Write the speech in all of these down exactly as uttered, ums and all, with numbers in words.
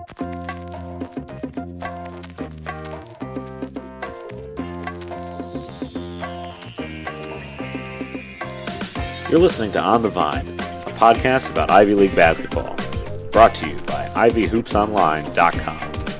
You're listening to On the Vine, a podcast about Ivy League basketball, brought to you by Ivy Hoops Online dot com.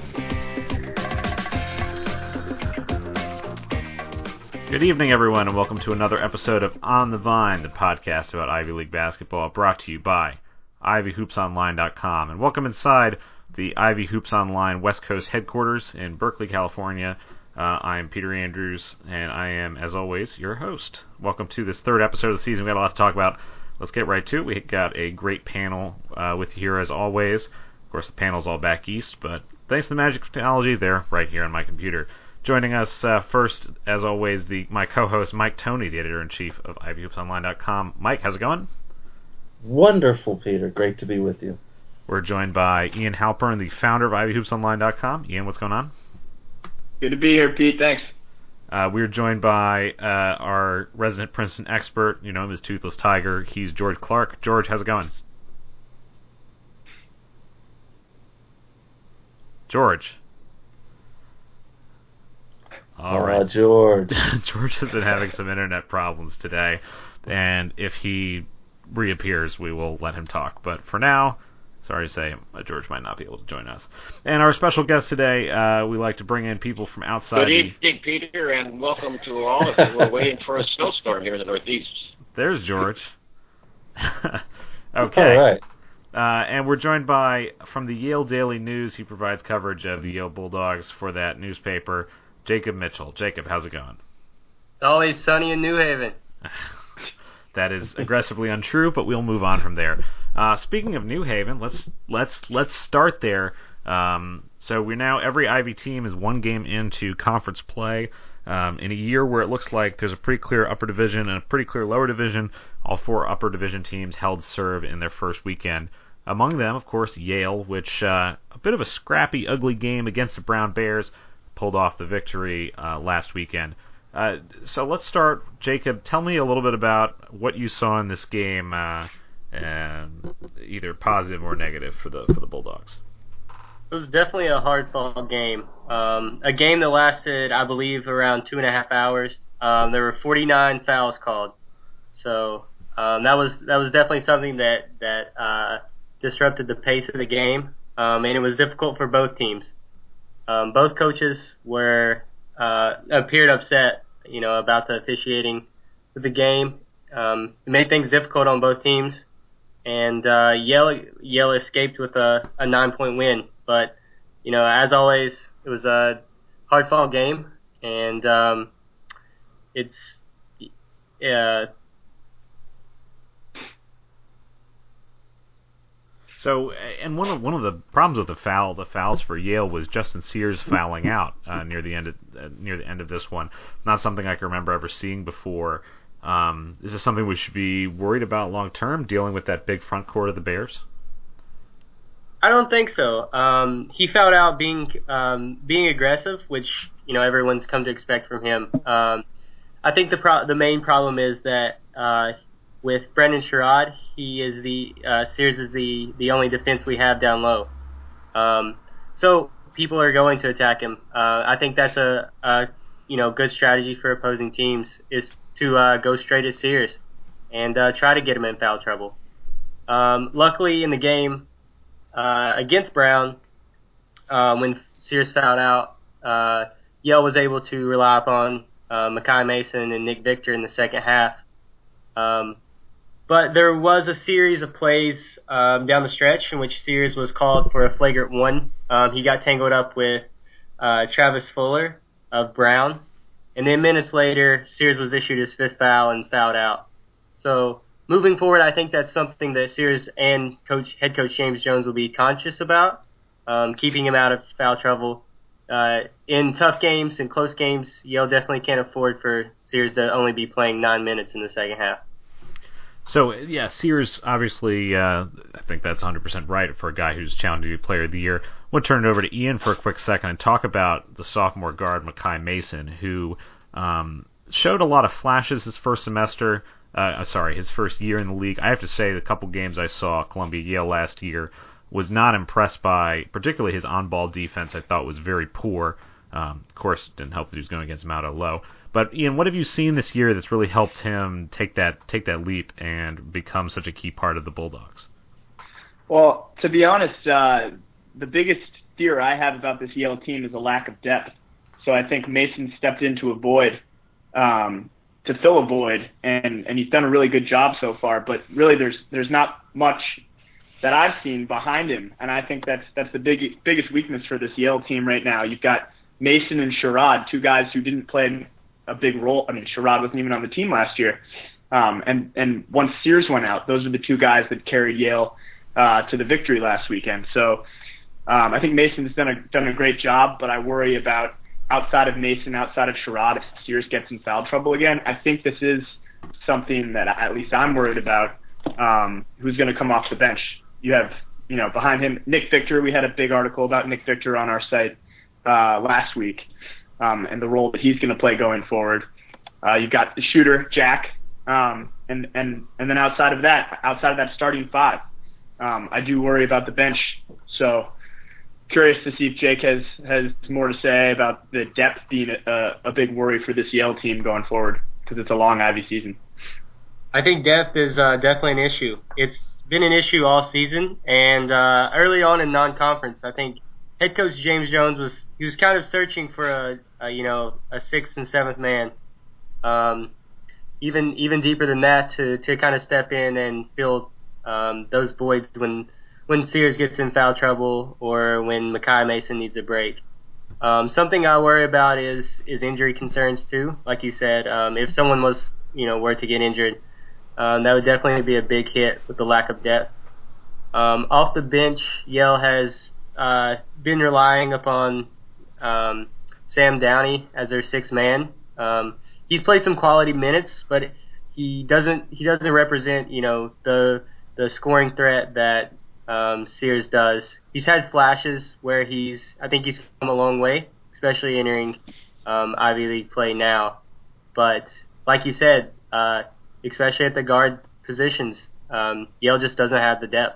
Good evening, everyone, and welcome to another episode of On the Vine, the podcast about Ivy League basketball, brought to you by Ivy Hoops Online dot com. And welcome inside the Ivy Hoops Online West Coast headquarters in Berkeley, California. Uh, I am Peter Andrews, and I am, as always, your host. Welcome to this third episode of the season. We've got a lot to talk about. Let's get right to it. We got a great panel uh, with you here, as always. Of course, the panel's all back east, but thanks to the magic of technology, they're right here on my computer. Joining us uh, first, as always, the my co-host, Mike Toney, the editor-in-chief of Ivy Hoops Online dot com. Mike, how's it going? Wonderful, Peter. Great to be with you. We're joined by Ian Halpern, the founder of Ivy Hoops Online dot com. Ian, what's going on? Good to be here, Pete. Thanks. Uh, we're joined by uh, our resident Princeton expert. You know him as Toothless Tiger. He's George Clark. George, how's it going? George. All oh, right. George. George has been having some internet problems today, and if he reappears, we will let him talk. But for now, sorry to say, uh, George might not be able to join us. And our special guest today, uh, we like to bring in people from outside. Good evening, Peter, and welcome to all of you. We're waiting for a snowstorm here in the Northeast. There's George. Okay. All right. Uh, and we're joined by, from the Yale Daily News, he provides coverage of the Yale Bulldogs for that newspaper, Jacob Mitchell. Jacob, how's it going? Always sunny in New Haven. That is aggressively untrue, but we'll move on from there. Uh, speaking of New Haven, let's let's let's start there. Um, so we're now every Ivy team is one game into conference play. Um, in a year where it looks like there's a pretty clear upper division and a pretty clear lower division, all four upper division teams held serve in their first weekend. Among them, of course, Yale, which uh, a bit of a scrappy, ugly game against the Brown Bears, pulled off the victory uh, last weekend. Uh, so let's start, Jacob. Tell me a little bit about what you saw in this game, uh, and either positive or negative for the for the Bulldogs. It was definitely a hard-fought game. Um, a game that lasted, I believe, around two and a half hours. Um, there were forty-nine fouls called, so um, that was that was definitely something that that uh, disrupted the pace of the game, um, and it was difficult for both teams. Um, both coaches were. Uh, appeared upset, you know, about the officiating of the game. Um, it made things difficult on both teams, and uh, Yale Yale escaped with a, a nine-point win. But you know, as always, it was a hard-fought game, and um, it's uh, So, and one of one of the problems with the foul, the fouls for Yale was Justin Sears fouling out uh, near the end of uh, near the end of this one. Not something I can remember ever seeing before. Um, is this something we should be worried about long term, dealing with that big front court of the Bears? I don't think so. Um, he fouled out being um, being aggressive, which you know everyone's come to expect from him. Um, I think the pro- the main problem is that. Uh, With Brendan Sherrod, he is the uh, Sears is the, the only defense we have down low. Um, so people are going to attack him. Uh, I think that's a, a you know good strategy for opposing teams is to uh, go straight at Sears and uh, try to get him in foul trouble. Um, luckily, in the game uh, against Brown, uh, when Sears fouled out, uh, Yale was able to rely upon uh, Makai Mason and Nick Victor in the second half. Um, But there was a series of plays um, down the stretch in which Sears was called for a flagrant one. Um, he got tangled up with uh, Travis Fuller of Brown. And then minutes later, Sears was issued his fifth foul and fouled out. So moving forward, I think that's something that Sears and coach, head coach James Jones will be conscious about, um, keeping him out of foul trouble. Uh, in tough games and close games, Yale definitely can't afford for Sears to only be playing nine minutes in the second half. So, yeah, Sears, obviously, uh, I think that's one hundred percent right for a guy who's challenged to be Player of the Year. I want to turn it over to Ian for a quick second and talk about the sophomore guard, Makai Mason, who um, showed a lot of flashes his first semester, uh, sorry, his first year in the league. I have to say, the couple games I saw Columbia Yale last year was not impressed by, particularly his on-ball defense. I thought was very poor. Um, of course, it didn't help that he was going against Mount Low. But Ian, what have you seen this year that's really helped him take that take that leap and become such a key part of the Bulldogs? Well, to be honest, uh, the biggest fear I have about this Yale team is a lack of depth. So I think Mason stepped into a void um, to fill a void, and, and he's done a really good job so far. But really, there's there's not much that I've seen behind him, and I think that's that's the big, biggest weakness for this Yale team right now. You've got Mason and Sherrod, two guys who didn't play a big role. I mean, Sherrod wasn't even on the team last year. Um, and, and once Sears went out, those are the two guys that carried Yale uh, to the victory last weekend. So um, I think Mason's done a, done a great job, but I worry about outside of Mason, outside of Sherrod, if Sears gets in foul trouble again. I think this is something that at least I'm worried about, um, who's going to come off the bench. You have, you know, behind him, Nick Victor. We had a big article about Nick Victor on our site uh, last week. Um, and the role that he's going to play going forward. Uh, you've got the shooter, Jack, um, and, and, and then outside of that, outside of that starting five, um, I do worry about the bench. So curious to see if Jake has, has more to say about the depth being a, a big worry for this Yale team going forward, because it's a long Ivy season. I think depth is uh, definitely an issue. It's been an issue all season, and uh, early on in non-conference, I think head coach James Jones was he was kind of searching for a, a you know a sixth and seventh man, um, even even deeper than that to, to kind of step in and fill um, those voids when when Sears gets in foul trouble or when Makai Mason needs a break. Um, something I worry about is is injury concerns too. Like you said, um, if someone was you know were to get injured, um, that would definitely be a big hit with the lack of depth. Um, off the bench, Yale has Uh, been relying upon um, Sam Downey as their sixth man. Um, he's played some quality minutes, but he doesn't he doesn't represent you know the the scoring threat that um, Sears does. He's had flashes where he's I think he's come a long way, especially entering um, Ivy League play now. But like you said, uh, especially at the guard positions, um, Yale just doesn't have the depth.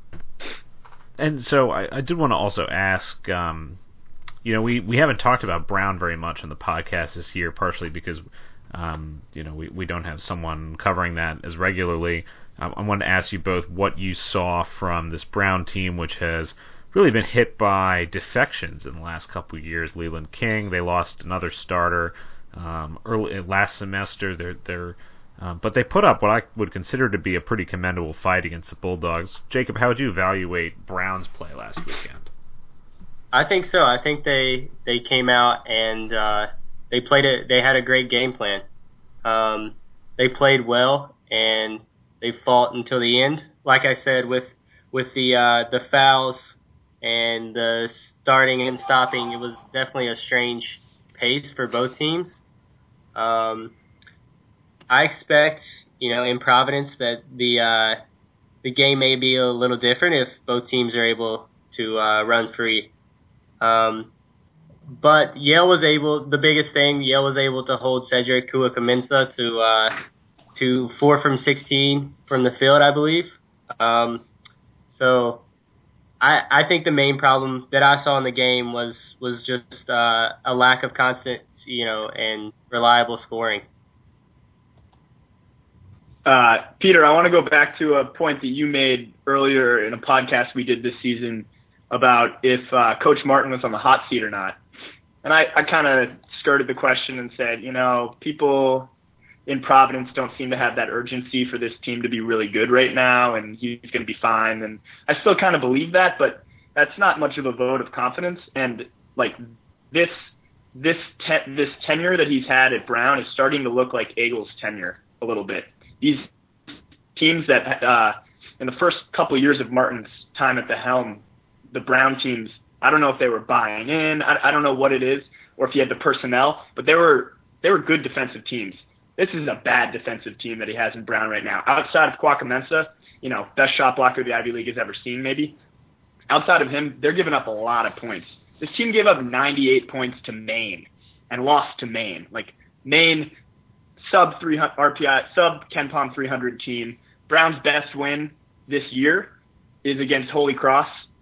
And so I, I did want to also ask, um, you know, we, we haven't talked about Brown very much on the podcast this year, partially because, um, you know, we, we don't have someone covering that as regularly. Um, I wanted to ask you both what you saw from this Brown team, which has really been hit by defections in the last couple of years. Leland King, they lost another starter um, early last semester. They're they're Um, but they put up what I would consider to be a pretty commendable fight against the Bulldogs. Jacob, how would you evaluate Brown's play last weekend? I think so. I think they they came out and uh, they played it. They had a great game plan. Um, they played well and they fought until the end. Like I said, with with the uh, the fouls and the starting and stopping, it was definitely a strange pace for both teams. Um, I expect, you know, in Providence that the uh, the game may be a little different if both teams are able to uh, run free. Um, but Yale was able, the biggest thing, Yale was able to hold Cedric Kuakaminsa to uh, to four from sixteen from the field, I believe. Um, so I I think the main problem that I saw in the game was was just uh, a lack of constant, you know, and reliable scoring. Uh, Peter, I want to go back to a point that you made earlier in a podcast we did this season about if uh, Coach Martin was on the hot seat or not. And I, I kind of skirted the question and said, you know, people in Providence don't seem to have that urgency for this team to be really good right now, and he's going to be fine. And I still kind of believe that, but that's not much of a vote of confidence. And, like, this this te- this tenure that he's had at Brown is starting to look like Egil's tenure a little bit. These teams that uh, in the first couple of years of Martin's time at the helm, the Brown teams, I don't know if they were buying in, I, I don't know what it is, or if he had the personnel, but they were they were good defensive teams. This is a bad defensive team that he has in Brown right now. Outside of Kwakamensa, you know, best shot blocker the Ivy League has ever seen maybe. Outside of him, they're giving up a lot of points. This team gave up ninety-eight points to Maine and lost to Maine. Like, Maine, sub three hundred R P I, sub Ken Pom three hundred team. Brown's best win this year is against Holy Cross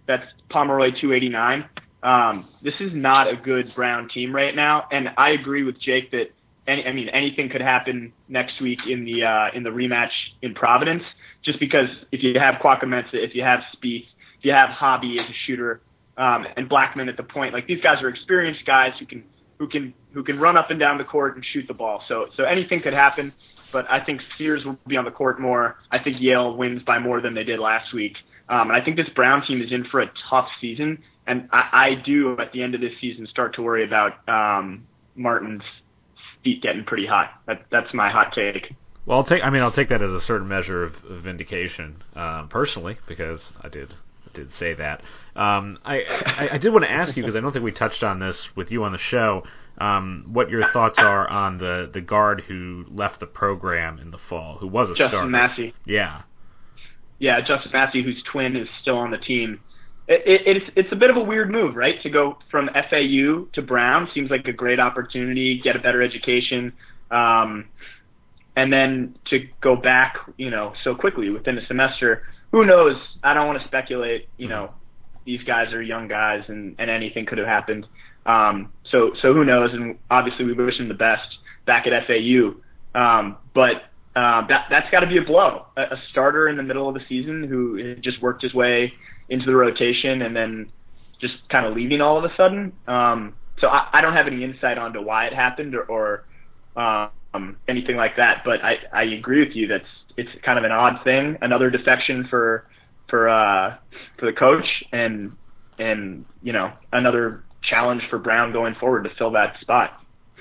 That's Pomeroy two eighty-nine. Um, this is not a good Brown team right now, and I agree with Jake that any, I mean anything could happen next week in the uh, in the rematch in Providence. Just because if you have Kwaka if you have Spieth, if you have Hobby as a shooter, um, and Blackman at the point, like these guys are experienced guys who can who can who can run up and down the court and shoot the ball. So so anything could happen. But I think Sears will be on the court more. I think Yale wins by more than they did last week. Um, and I think this Brown team is in for a tough season. And I, I do, at the end of this season, start to worry about um, Martin's feet getting pretty hot. That, that's my hot take. Well, I'll take. I mean, I'll take that as a certain measure of, of vindication, um, personally, because I did I did say that. Um, I, I I did want to ask you, because I don't think we touched on this with you on the show, um, what your thoughts are on the, the guard who left the program in the fall, who was a Justin starter. Massey. Yeah. Yeah, Justin Massey, whose twin is still on the team. It, it, it's it's a bit of a weird move, right? To go from F A U to Brown seems like a great opportunity, get a better education, um, and then to go back, you know, so quickly within a semester. Who knows? I don't want to speculate. You know, these guys are young guys, and, and anything could have happened. Um, so so who knows? And obviously, we wish him the best back at F A U. Um, but uh, that that's got to be a blow. A, a starter in the middle of the season who just worked his way into the rotation and then just kind of leaving all of a sudden. Um, so I, I don't have any insight onto why it happened or, or um, anything like that, but I, I agree with you. That's it's kind of an odd thing, another defection for for uh, for the coach, and and you know another challenge for Brown going forward to fill that spot.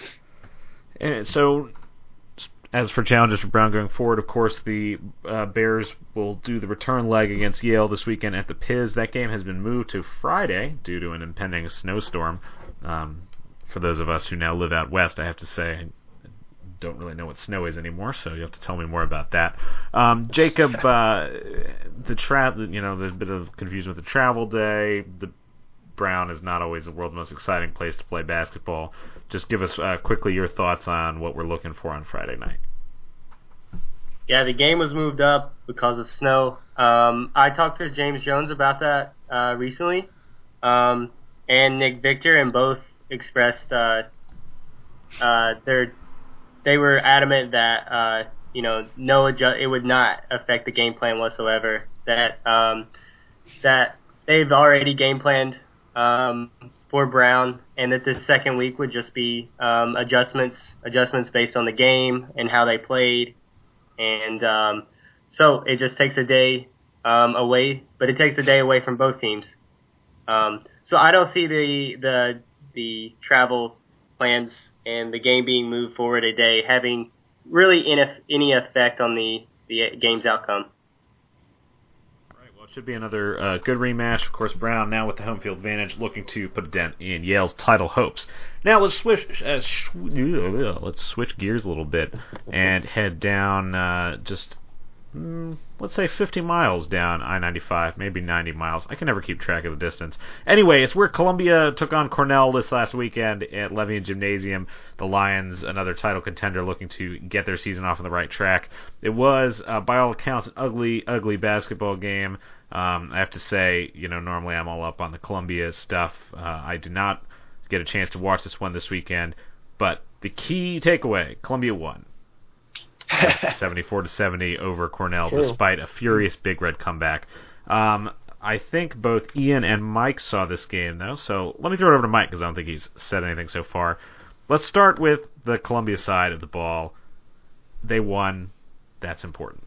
And so, as for challenges for Brown going forward, of course, the uh, Bears will do the return leg against Yale this weekend at the Piz. That game has been moved to Friday due to an impending snowstorm. Um, for those of us who now live out west, I have to say I don't really know what snow is anymore, so you have to tell me more about that. Um, Jacob, uh, the tra- you know, there's a bit of confusion with the travel day. The Brown is not always the world's most exciting place to play basketball. Just give us uh, quickly your thoughts on what we're looking for on Friday night. Yeah, the game was moved up because of snow. Um, I talked to James Jones about that uh, recently, um, and Nick Victor, and both expressed uh, uh, their they were adamant that uh, you know no adjust, it would not affect the game plan whatsoever. That um, that they've already game planned um, for Brown, and that the second week would just be um, adjustments adjustments based on the game and how they played. And um, so it just takes a day um, away, but it takes a day away from both teams. Um, so I don't see the the the travel plans and the game being moved forward a day having really any, any effect on the, the game's outcome. Right. Well, it should be another uh, good rematch. Of course, Brown now with the home field advantage, looking to put a dent in Yale's title hopes. Now let's switch. Uh, sh- let's switch gears a little bit and head down. Uh, just mm, let's say fifty miles down I ninety-five, maybe ninety miles. I can never keep track of the distance. Anyway, it's where Columbia took on Cornell this last weekend at Levian Gymnasium. The Lions, another title contender, looking to get their season off on the right track. It was, uh, by all accounts, an ugly, ugly basketball game. Um, I have to say, you know, normally I'm all up on the Columbia stuff. Uh, I did not get a chance to watch this one this weekend, but the key takeaway: Columbia won seventy-four to seventy over Cornell, True. despite a furious Big Red comeback. Um, I think both Ian and Mike saw this game, though, so let me throw it over to Mike because I don't think he's said anything so far. Let's start with the Columbia side of the ball. They won. That's important.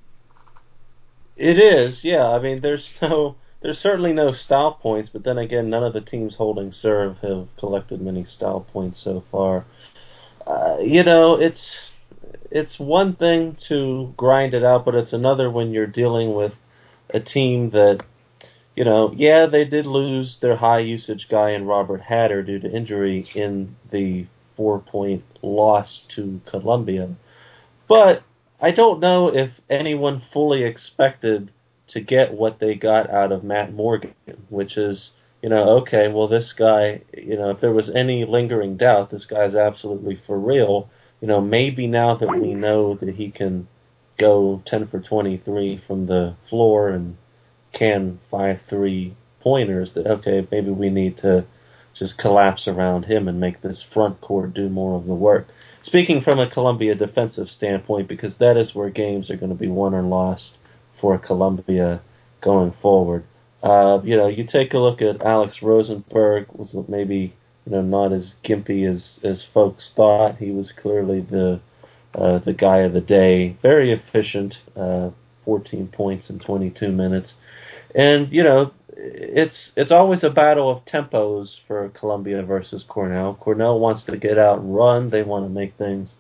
It is, yeah. I mean, there's no, there's certainly no style points, but then again, none of the teams holding serve have collected many style points so far. Uh, you know, it's it's one thing to grind it out, but it's another when you're dealing with a team that, you know, yeah, they did lose their high usage guy in Robert Hatter due to injury in the four point loss to Columbia, but I don't know if anyone fully expected to get what they got out of Matt Morgan, which is, you know, okay, well, this guy, you know, if there was any lingering doubt, this guy's absolutely for real. You know, maybe now that we know that he can go ten for twenty-three from the floor and can five three pointers that, okay, maybe we need to just collapse around him and make this front court do more of the work. Speaking from a Columbia defensive standpoint, because that is where games are going to be won or lost for Columbia going forward. Uh, you know, you take a look at Alex Rosenberg, was maybe, you know, not as gimpy as, as folks thought. He was clearly the uh, the guy of the day. Very efficient, uh, fourteen points in twenty-two minutes. And, you know, it's it's always a battle of tempos for Columbia versus Cornell. Cornell wants to get out and run. They want to make things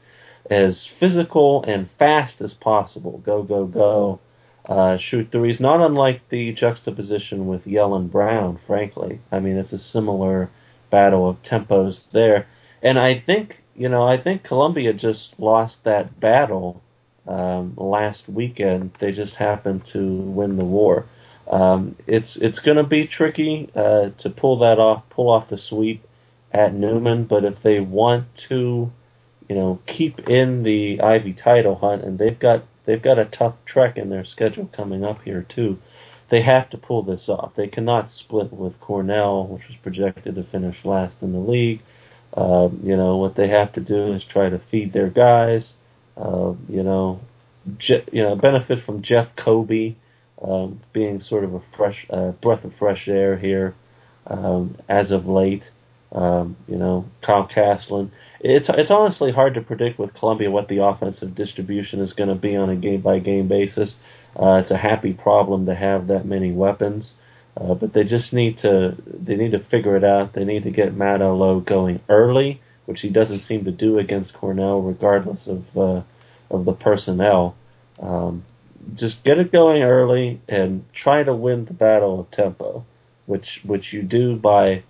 as physical and fast as possible. Go, go, go. Uh, shoot threes, not unlike the juxtaposition with Yellen Brown, frankly. I mean, it's a similar battle of tempos there. And I think, you know, I think Columbia just lost that battle um, last weekend. They just happened to win the war. Um, it's it's going to be tricky uh, to pull that off, pull off the sweep at Newman. But if they want to, you know, keep in the Ivy title hunt, and they've got they've got a tough trek in their schedule coming up here too, they have to pull this off. They cannot split with Cornell, which was projected to finish last in the league. Uh, you know, what they have to do is try to feed their guys. Uh, you know, Je- you know, benefit from Jeff Kobe. Um, being sort of a fresh uh, breath of fresh air here um, as of late. Um, you know, Kyle Castlin. It's it's honestly hard to predict with Columbia what the offensive distribution is going to be on a game-by-game basis. Uh, it's a happy problem to have that many weapons, uh, but they just need to they need to figure it out. They need to get Matt Olo going early, which he doesn't seem to do against Cornell, regardless of uh, of the personnel. Um, Just get it going early and try to win the battle of tempo, which which you do by,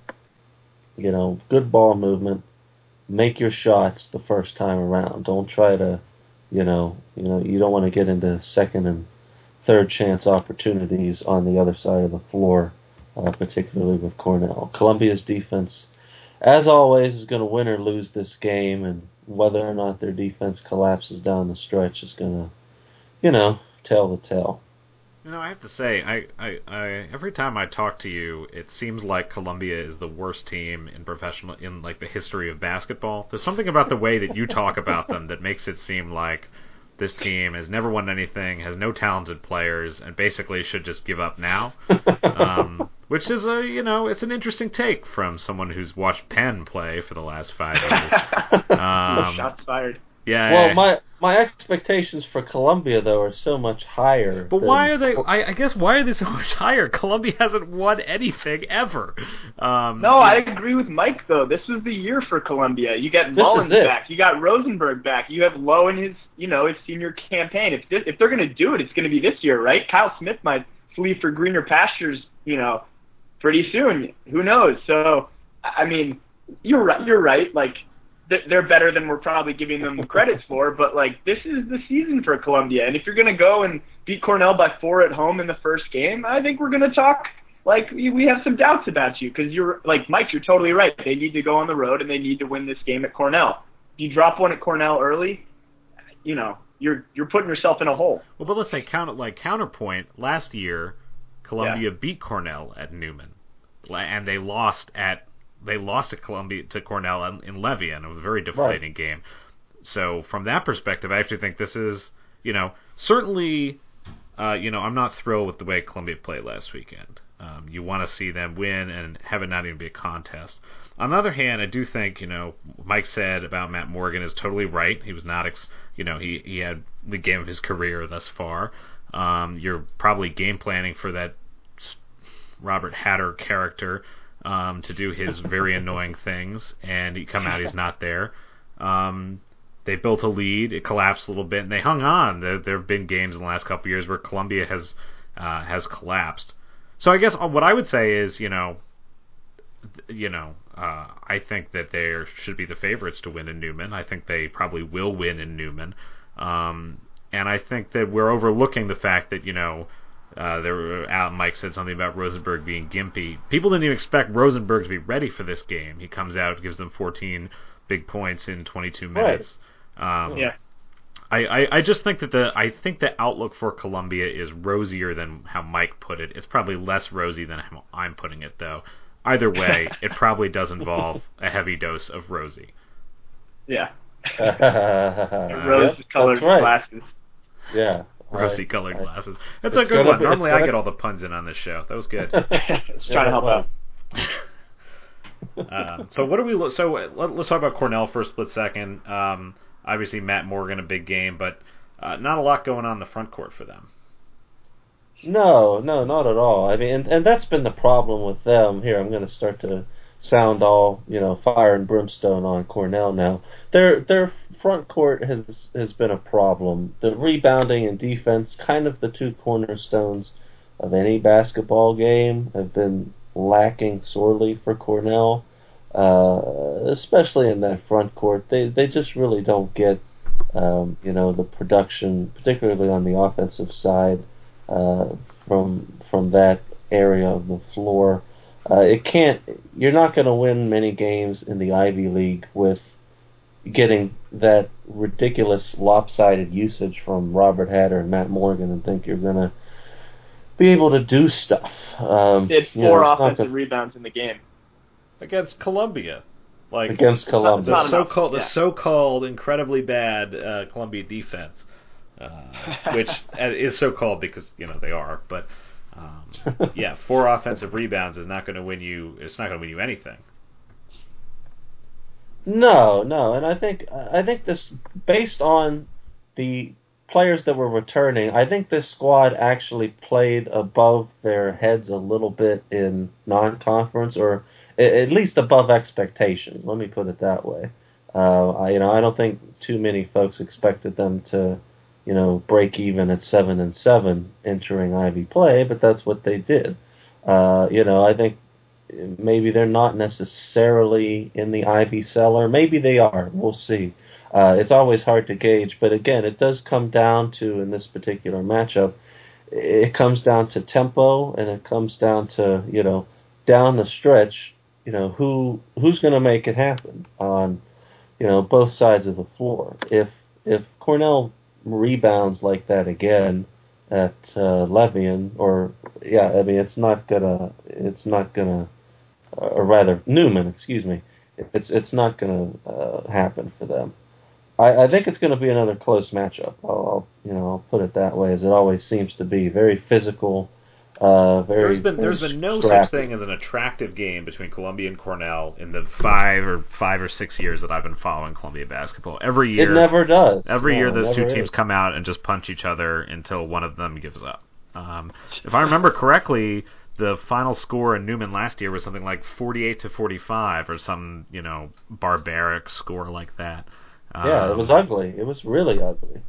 you know, good ball movement. Make your shots the first time around. Don't try to, you know, you know, you don't want to get into second and third chance opportunities on the other side of the floor, uh, particularly with Cornell. Columbia's defense, as always, is going to win or lose this game, and whether or not their defense collapses down the stretch is going to, you know, tell the tale. You know, I have to say, I, I, I, every time I talk to you, it seems like Columbia is the worst team in professional, in like the history of basketball. There's something about the way that you talk about them that makes it seem like this team has never won anything, has no talented players, and basically should just give up now. Um, which is a, you know, it's an interesting take from someone who's watched Penn play for the last five years. Um, Shots fired. Yeah. Well, my my expectations for Columbia, though, are so much higher. But than, why are they? I, I guess why are they so much higher? Columbia hasn't won anything ever. Um, No, I agree with Mike though. This was the year for Columbia. You got This Mullins is it. back. You got Rosenberg back. You have Lowe in his, you know, his senior campaign. If this, if they're going to do it, it's going to be this year, right? Kyle Smith might flee for greener pastures, you know, pretty soon. Who knows? So, I mean, you're right. You're right. Like, they're better than we're probably giving them credits for, but like this is the season for Columbia, and if you're going to go and beat Cornell by four at home in the first game, I think we're going to talk like we have some doubts about you, because you're like Mike, you're totally right. They need to go on the road and they need to win this game at Cornell. If you drop one at Cornell early, you know you're you're putting yourself in a hole. Well, but let's say counter like counterpoint. Last year, Columbia Yeah. beat Cornell at Newman, and they lost at. They lost to Columbia to Cornell in, in Levian. It was a very deflating right. game. So from that perspective, I actually think this is, you know, certainly, uh, you know, I'm not thrilled with the way Columbia played last weekend. Um, you want to see them win and have it not even be a contest. On the other hand, I do think, you know, Mike said about Matt Morgan is totally right. He was not, ex- you know, he, he had the game of his career thus far. Um, you're probably game planning for that Robert Hatter character. Um, to do his very annoying things, and he come out, he's not there. Um, they built a lead, it collapsed a little bit, and they hung on. There, there have been games in the last couple of years where Columbia has uh, has collapsed. So I guess what I would say is, you know, you know, uh, I think that they should be the favorites to win in Newman. I think they probably will win in Newman, um, and I think that we're overlooking the fact that, you know. Uh, there were, Al, Mike said something about Rosenberg being gimpy. People didn't even expect Rosenberg to be ready for this game. He comes out, gives them fourteen big points in twenty-two minutes. Right. Um, yeah. I, I, I just think that the I think the outlook for Columbia is rosier than how Mike put it. It's probably less rosy than how I'm putting it, though. Either way, it probably does involve a heavy dose of rosy. Yeah. uh, Rose-colored right. glasses. Yeah. Rosy-colored I, glasses. That's a a good one. Be, Normally gonna... I get all the puns in on this show. That was good. Just trying to help out. uh, so what do we look? So let, let's talk about Cornell for a split second. Um, obviously Matt Morgan, a big game, but uh, not a lot going on in the front court for them. No, no, not at all. I mean, and, and that's been the problem with them. Here, I'm going to start to sound all, you know, fire and brimstone on Cornell now. Their their front court has has been a problem. The rebounding and defense, kind of the two cornerstones of any basketball game, have been lacking sorely for Cornell, uh, especially in that front court. They they just really don't get, um, you know, the production, particularly on the offensive side. Uh, from from that area of the floor, uh, it can't. You're not going to win many games in the Ivy League with getting that ridiculous lopsided usage from Robert Hatter and Matt Morgan and think you're going to be able to do stuff. Um, they had four you know, offensive gonna, rebounds in the game against Columbia. Like against Columbia, the so-called yeah. the so-called incredibly bad uh, Columbia defense. Uh, which is so called because you know they are, but um, yeah, four offensive rebounds is not going to win you. It's not going to win you anything. No, no, and I think I think this based on the players that were returning. I think this squad actually played above their heads a little bit in non-conference, or at least above expectations. Let me put it that way. Uh, I, you know, I don't think too many folks expected them to. You know, break even at seven and seven entering Ivy play, but that's what they did. Uh, you know, I think maybe they're not necessarily in the Ivy cellar. Maybe they are. We'll see. Uh, it's always hard to gauge, but again, it does come down to, in this particular matchup, it comes down to tempo, and it comes down to, you know, down the stretch, you know, who who's going to make it happen on, you know, both sides of the floor. If if Cornell rebounds like that again at uh, Levian, or yeah, I mean it's not gonna, it's not gonna, uh, or rather Newman, excuse me, it's it's not gonna uh, happen for them. I, I think it's gonna be another close matchup. I'll, I'll you know I'll put it that way, as it always seems to be. Very physical. Uh, very, there's been very there's been no scrappy. such thing as an attractive game between Columbia and Cornell in the five or five or six years that I've been following Columbia basketball. Every year, it never does. Every no, year, those two is. teams come out and just punch each other until one of them gives up. Um, if I remember correctly, the final score in Newman last year was something like forty-eight to forty-five, or some you know barbaric score like that. Yeah, um, it was ugly. It was really ugly.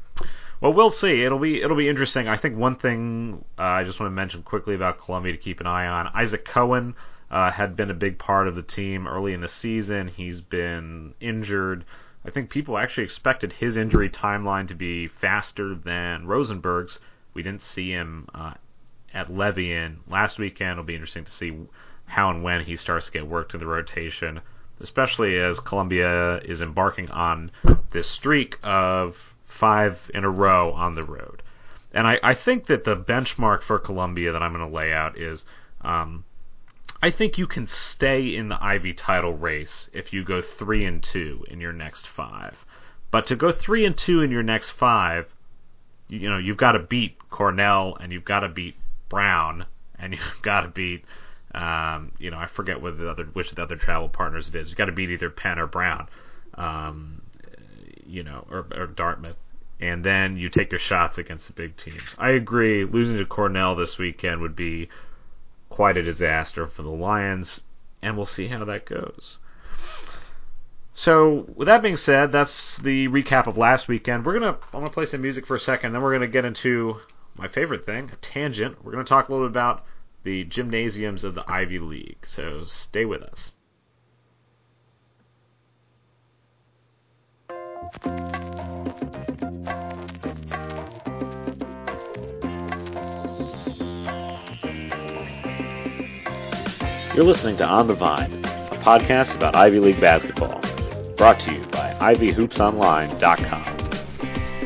Well, we'll see. It'll be it'll be interesting. I think one thing uh, I just want to mention quickly about Columbia to keep an eye on: Isaac Cohen uh, had been a big part of the team early in the season. He's been injured. I think people actually expected his injury timeline to be faster than Rosenberg's. We didn't see him uh, at Levian last weekend. It'll be interesting to see how and when he starts to get worked in the rotation, especially as Columbia is embarking on this streak of five in a row on the road. And I, I think that the benchmark for Columbia that I'm going to lay out is um, I think you can stay in the Ivy title race if you go three and two in your next five. But to go three and two in your next five, you, you know, you've got to beat Cornell, and you've got to beat Brown, and you've got to beat um, you know, I forget what the other which of the other travel partners it is. You've got to beat either Penn or Brown. Um, you know, or, or Dartmouth. And then you take your shots against the big teams. I agree, losing to Cornell this weekend would be quite a disaster for the Lions, and we'll see how that goes. So, with that being said, that's the recap of last weekend. We're gonna I'm gonna play some music for a second, then we're gonna get into my favorite thing, a tangent. We're gonna talk a little bit about the gymnasiums of the Ivy League. So stay with us. You're listening to On the Vine, a podcast about Ivy League basketball, brought to you by Ivy Hoops Online dot com.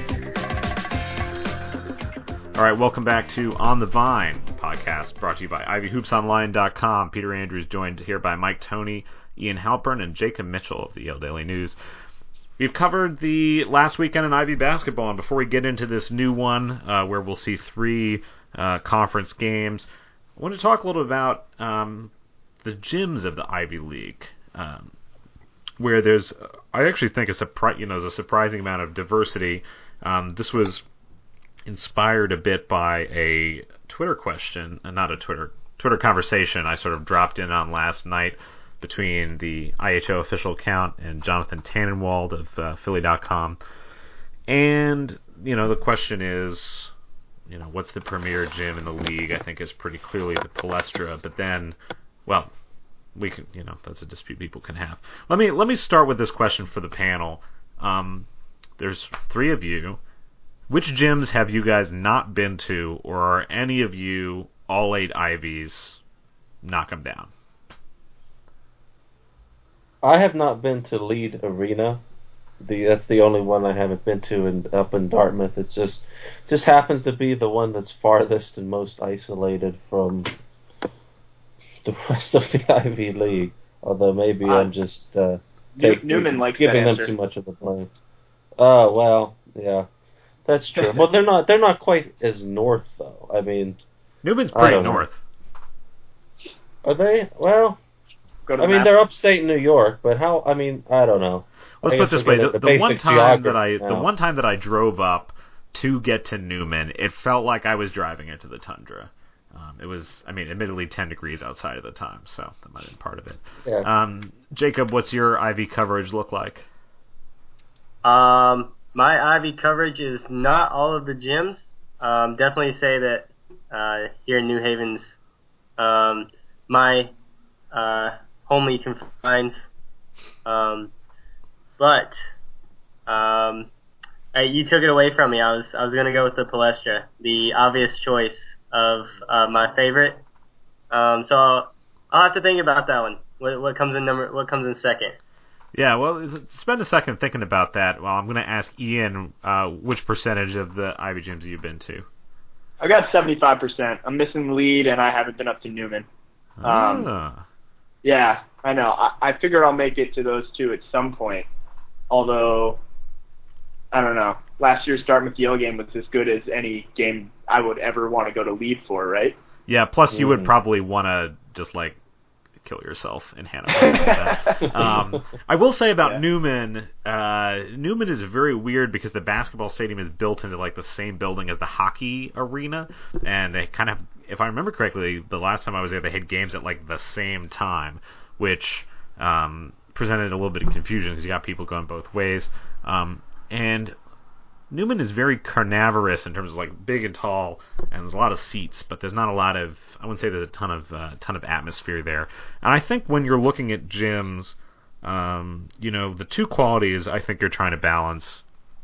All right, welcome back to On the Vine podcast, brought to you by Ivy Hoops Online dot com. Peter Andrews joined here by Mike Toney, Ian Halpern, and Jacob Mitchell of the Yale Daily News. We've covered the last weekend in Ivy basketball, and before we get into this new one, uh, where we'll see three uh, conference games, I want to talk a little about um, the gyms of the Ivy League, um, where there's, I actually think, a surpri- you know, there's a surprising amount of diversity. Um, this was inspired a bit by a Twitter question, uh, not a Twitter Twitter conversation I sort of dropped in on last night between the I H O official account and Jonathan Tannenwald of uh, Philly dot com. And, you know, the question is, you know, what's the premier gym in the league? I think is pretty clearly the Palestra, but then, well, we can, you know, that's a dispute people can have. Let me let me start with this question for the panel. Um, there's three of you. Which gyms have you guys not been to, or are any of you all eight Ivies? Knock them down. I have not been to Lead Arena. The that's the only one I haven't been to in, up in Dartmouth. It's just just happens to be the one that's farthest and most isolated from the rest of the Ivy League. Although maybe uh, I'm just uh, take, Newman likes giving them too much of the blame. Oh uh, well, yeah. That's true. Well, they're not. They're not quite as north, though. I mean, Newman's pretty north. Know. Are they? Well, Go to I mean, map. they're upstate New York, but how? I mean, I don't know. Let's I put it this way: the, the, the one time that I, now. the one time that I drove up to get to Newman, it felt like I was driving into the tundra. Um, it was, I mean, admittedly ten degrees outside at the time, so that might have been part of it. Yeah. Um, Jacob, what's your Ivy coverage look like? Um. My Ivy coverage is not all of the gyms. Um, definitely say that uh, here in New Haven's, um, my uh, homely confines. Um, but um, I, you took it away from me. I was I was gonna go with the Palestra, the obvious choice of uh, my favorite. Um, so I'll, I'll have to think about that one. What, what comes in number? What comes in second? Yeah, well, spend a second thinking about that. Well, I'm going to ask Ian uh, which percentage of the Ivy gyms you've been to. I've got seventy-five percent. I'm missing Lead, and I haven't been up to Newman. Um, ah. Yeah, I know. I, I figure I'll make it to those two at some point. Although, I don't know. Last year's Dartmouth Yale game was as good as any game I would ever want to go to Lead for, right? Yeah, plus you Mm. would probably want to just, like, kill yourself in Hannibal. um, I will say about yeah. Newman, uh, Newman is very weird because the basketball stadium is built into like the same building as the hockey arena, and they kind of, if I remember correctly, the last time I was there, they had games at like the same time, which um, presented a little bit of confusion because you got people going both ways. Um, and Newman is very carnivorous in terms of like big and tall, and there's a lot of seats, but there's not a lot of, I wouldn't say there's a ton of uh, ton of atmosphere there. And I think when you're looking at gyms, um, you know, the two qualities I think you're trying to balance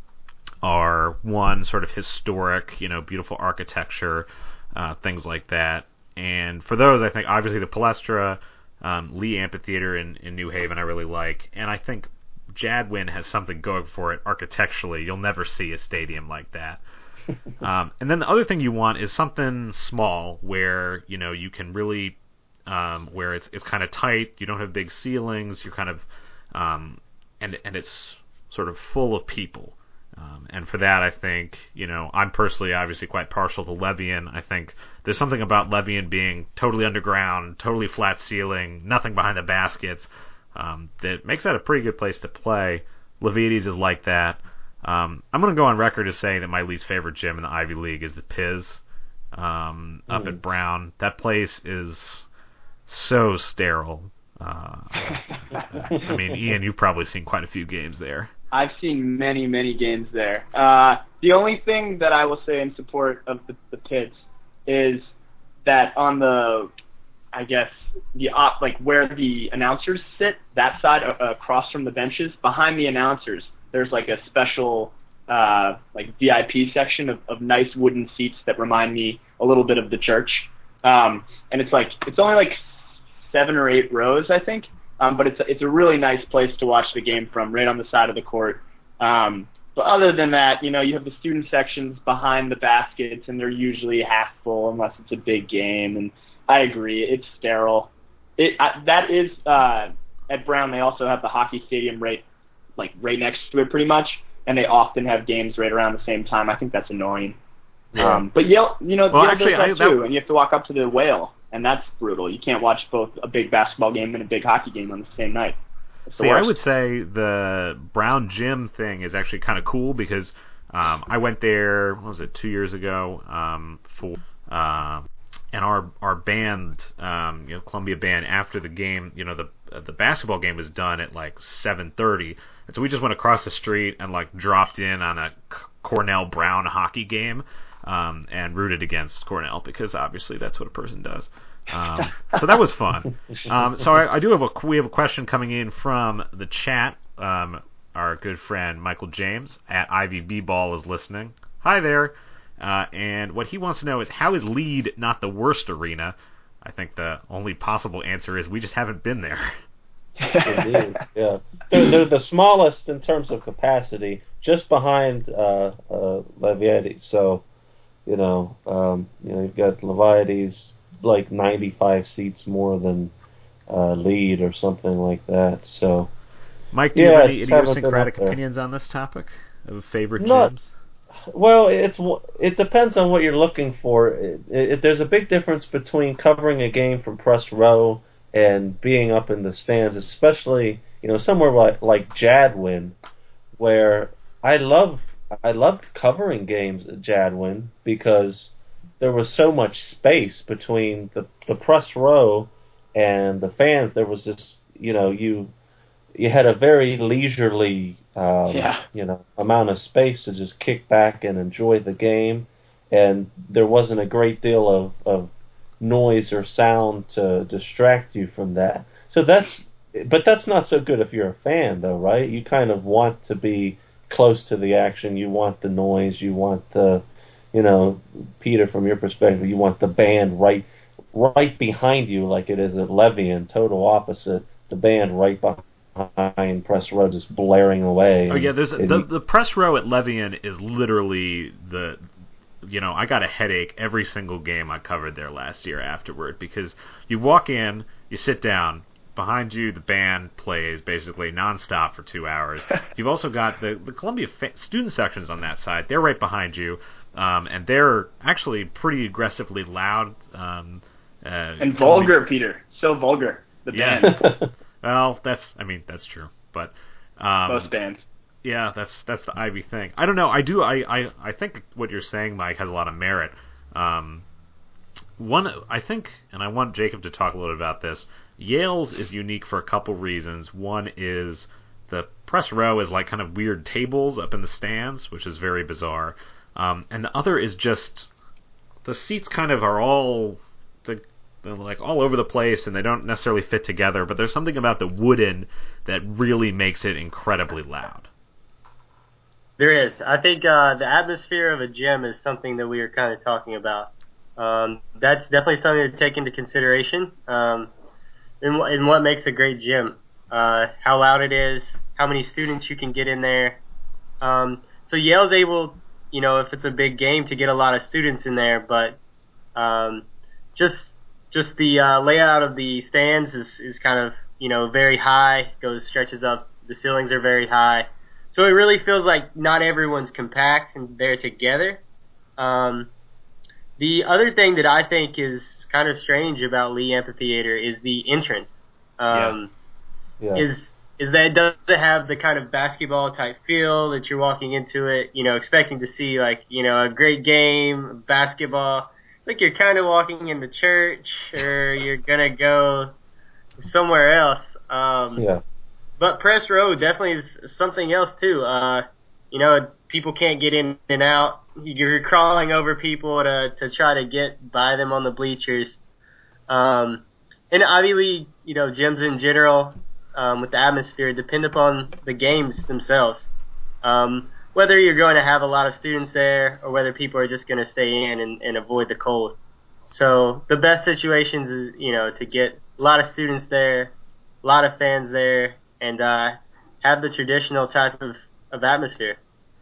are one, sort of historic, you know, beautiful architecture, uh, things like that. And for those, I think obviously the Palestra, um, Lee Amphitheater in, in New Haven I really like, and I think Jadwin has something going for it architecturally. You'll never see a stadium like that. um, and then the other thing you want is something small where, you know, you can really, um, where it's it's kind of tight. You don't have big ceilings. You're kind of, um, and and it's sort of full of people. Um, and for that, I think, you know, I'm personally obviously quite partial to Levian. I think there's something about Levian being totally underground, totally flat ceiling, nothing behind the baskets. Um, that makes that a pretty good place to play. Levites is like that. Um, I'm going to go on record as saying that my least favorite gym in the Ivy League is the Piz um, up mm. at Brown. That place is so sterile. Uh, I mean, Ian, you've probably seen quite a few games there. I've seen many, many games there. Uh, the only thing that I will say in support of the, the Piz is that on the, I guess, the op, like where the announcers sit, that side uh, across from the benches, behind the announcers, there's like a special uh, like V I P section of, of nice wooden seats that remind me a little bit of the church. Um, and it's like it's only like seven or eight rows, I think. Um, but it's a, it's a really nice place to watch the game from, right on the side of the court. Um, But other than that, you know, you have the student sections behind the baskets, and they're usually half full unless it's a big game. And I agree, it's sterile. It I, that is uh, at Brown. They also have the hockey stadium right, like right next to it, pretty much, and they often have games right around the same time. I think that's annoying. Yeah. Um, but Yale, you know, Well, Yale actually, does that I- that- too, and you have to walk up to the Whale, and that's brutal. You can't watch both a big basketball game and a big hockey game on the same night. It's the See, I worst. would say the Brown Gym thing is actually kind of cool because um, I went there, what was it, two years ago um, for, uh, and our our band, um, you know, Columbia band, after the game, you know, the the basketball game was done at like seven thirty, and so we just went across the street and like dropped in on a Cornell Brown hockey game um, and rooted against Cornell because obviously that's what a person does. Um, so that was fun. Um, so I, I do have a we have a question coming in from the chat. Um, our good friend Michael James at Ivy B Ball is listening. Hi there. Uh, and what he wants to know is, how is Lead not the worst arena? I think the only possible answer is we just haven't been there. Indeed, yeah. They're, they're the smallest in terms of capacity, just behind uh, uh, Leviades. So, you know, um, you know, you've got Leviades like ninety-five seats more than uh, Lead or something like that. So, Mike, do you yeah, have any just haven't been idiosyncratic up there. opinions on this topic of favorite Not- gyms? Well, it's it depends on what you're looking for. It, it, there's a big difference between covering a game from press row and being up in the stands, especially you know somewhere like like Jadwin, where I love I loved covering games at Jadwin because there was so much space between the the press row and the fans. There was this you know you you had a very leisurely um, Yeah. you know amount of space to just kick back and enjoy the game, and there wasn't a great deal of, of noise or sound to distract you from that. So that's but that's not so good if you're a fan, though, right? You kind of want to be close to the action. You want the noise. You want the you know Peter, from your perspective, you want the band right right behind you, like it is at Levian. Total opposite. The band right behind. Behind press row just blaring away. Oh yeah, there's and the you, the press row at Levian is literally the, you know, I got a headache every single game I covered there last year afterward because you walk in, you sit down, behind you the band plays basically nonstop for two hours. You've also got the the Columbia fa- student sections on that side. They're right behind you, um, and they're actually pretty aggressively loud. Um, uh, and vulgar, Peter. So vulgar. The Yeah. band. Well, that's I mean that's true, but um, Most bands. yeah, that's that's the Ivy thing. I don't know. I do. I, I, I think what you're saying, Mike, has a lot of merit. Um, one, I think, and I want Jacob to talk a little bit about this. Yale's is unique for a couple reasons. One is the press row is like kind of weird tables up in the stands, which is very bizarre. Um, and the other is just the seats kind of are all the they're like all over the place, and they don't necessarily fit together. But there's something about the wooden that really makes it incredibly loud. There is. I think uh, the atmosphere of a gym is something that we are kind of talking about. Um, that's definitely something to take into consideration. Um, in, in what makes a great gym, uh, how loud it is, how many students you can get in there. Um, so Yale's able, you know, if it's a big game, to get a lot of students in there, but um, just just the uh, layout of the stands is, is kind of, you know, very high, goes stretches up. The ceilings are very high. So it really feels like not everyone's compact and they're together. Um, the other thing that I think is kind of strange about Lee Amphitheater is the entrance. Um, yeah. Is is that it doesn't have the kind of basketball type feel that you're walking into it, you know, expecting to see like, you know, a great game, basketball. It's like you're kind of walking into church or you're gonna go somewhere else. Um, yeah. But press row definitely is something else too. Uh, you know, people can't get in and out. You're crawling over people to to try to get by them on the bleachers. Um, and Ivy League, you know, gyms in general, um, with the atmosphere, depend upon the games themselves. Um, whether you're going to have a lot of students there or whether people are just going to stay in and, and avoid the cold. So the best situations is, you know, to get a lot of students there, a lot of fans there, and uh, have the traditional type of, of atmosphere.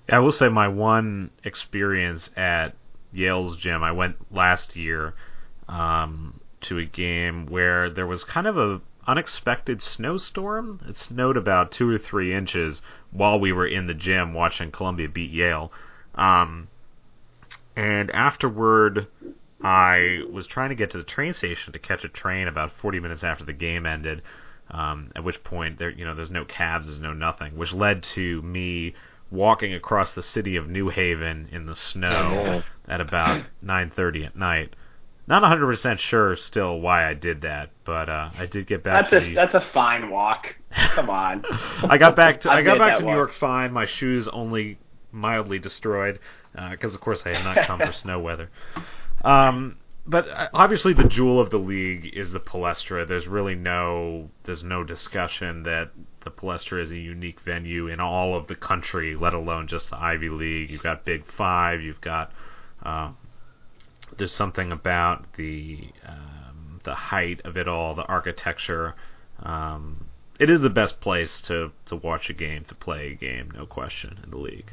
I will say my one experience at Yale's gym, I went last year um, to a game where there was kind of a unexpected snowstorm. It snowed about two or three inches while we were in the gym watching Columbia beat Yale. Um, and afterward, I was trying to get to the train station to catch a train about forty minutes after the game ended. Um, at which point, there, you know, there's no cabs, there's no nothing, which led to me walking across the city of New Haven in the snow oh, at about nine thirty at night. Not one hundred percent sure still why I did that, but uh, I did get back that's to a, the... That's a fine walk. Come on. I got back to I, I got back to walk. New York fine. My shoes only mildly destroyed because, uh, of course, I had not come for snow weather. Um, but obviously, the jewel of the league is the Palestra. There's really no there's no discussion that the Palestra is a unique venue in all of the country, let alone just the Ivy League. You've got Big Five. You've got uh, there's something about the um, the height of it all, the architecture. Um, it is the best place to, to watch a game, to play a game, no question, in the league.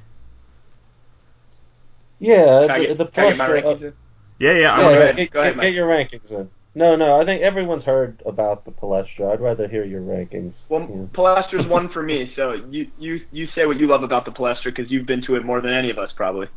Yeah, can the, get, the Palestra. Yeah, yeah. I yeah, wanna, yeah get, go ahead, get, get your rankings in. No, no, I think everyone's heard about the Palestra. I'd rather hear your rankings. Well, yeah. Palestra's one for me, so you, you, you say what you love about the Palestra because you've been to it more than any of us, probably.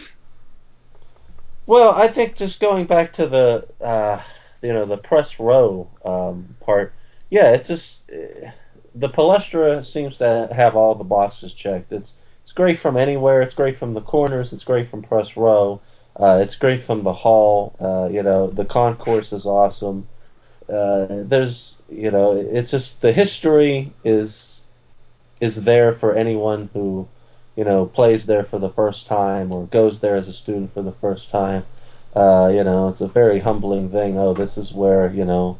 Well, I think just going back to the, uh, you know, the press row um, part, yeah, it's just, uh, the Palestra seems to have all the boxes checked. It's, it's great from anywhere. It's great from the corners. It's great from press row. Uh, it's great from the hall. Uh, you know, the concourse is awesome. Uh, there's, you know, it's just the history is is there for anyone who, you know, plays there for the first time or goes there as a student for the first time. Uh, you know, it's a very humbling thing. Oh, this is where, you know,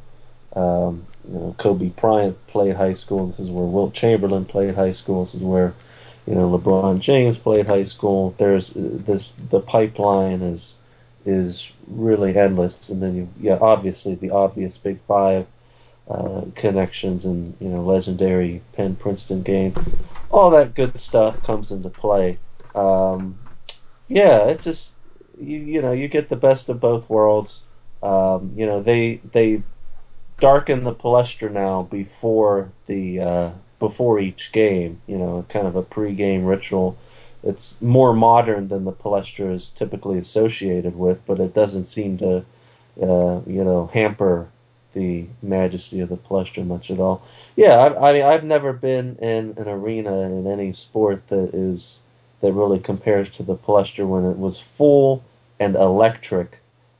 um, you know, Kobe Bryant played high school. This is where Wilt Chamberlain played high school. This is where, you know, LeBron James played high school. There's this the pipeline is is really endless, and then you yeah obviously the obvious Big Five uh, connections and you know legendary Penn Princeton game, all that good stuff comes into play. Um, yeah, it's just you you know you get the best of both worlds. Um, you know they they darken the Palestra now before the. Uh, before each game, you know, kind of a pre-game ritual. It's more modern than the Palestra is typically associated with, but it doesn't seem to, uh, you know, hamper the majesty of the Palestra much at all. Yeah, I, I mean, I've never been in an arena in any sport that is that really compares to the Palestra when it was full and electric.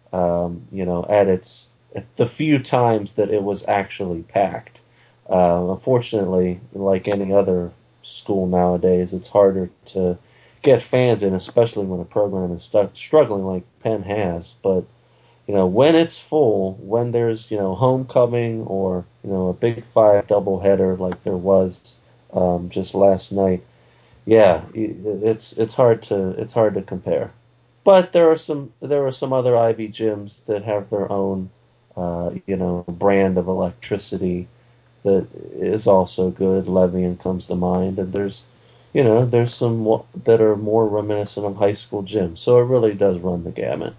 Um, you know, at its at the few times that it was actually packed. Uh, unfortunately, like any other school nowadays, it's harder to get fans in, especially when a program is stuck, struggling like Penn has. But, you know, when it's full, when there's, you know, homecoming or, you know, a Big Five doubleheader like there was um, just last night, yeah, it's it's hard to it's hard to compare. But there are some there are some other Ivy gyms that have their own, uh, you know, brand of electricity that is also good. Levian comes to mind, and there's, you know, there's some that are more reminiscent of high school gyms. So it really does run the gamut.